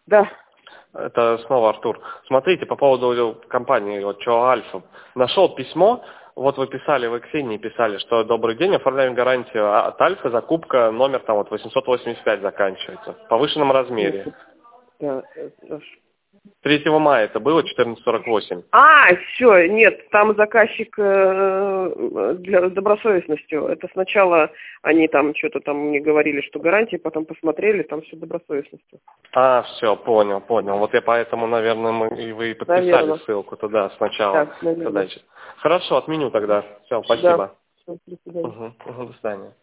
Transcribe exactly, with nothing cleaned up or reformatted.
Да. Это снова Артур. Смотрите, по поводу компании вот ЧО Альфа. Нашел письмо, вот вы писали, вы Ксении писали, что добрый день, оформляем гарантию от Альфа, закупка номер там вот восемьсот восемьдесят пять заканчивается, в повышенном размере. Да. третьего мая это было, четырнадцать сорок восемь. А, все, нет, там заказчик э, для добросовестностью. Это сначала они там что-то там мне говорили, что гарантии, потом посмотрели, там все добросовестностью. А, все, понял, понял. Вот я поэтому, наверное, мы и вы подписали Наверное. ссылку туда сначала. Так, наверное. Хорошо, отменю тогда. Все, спасибо. Да. Все, до свидания. Угу, угу, до свидания.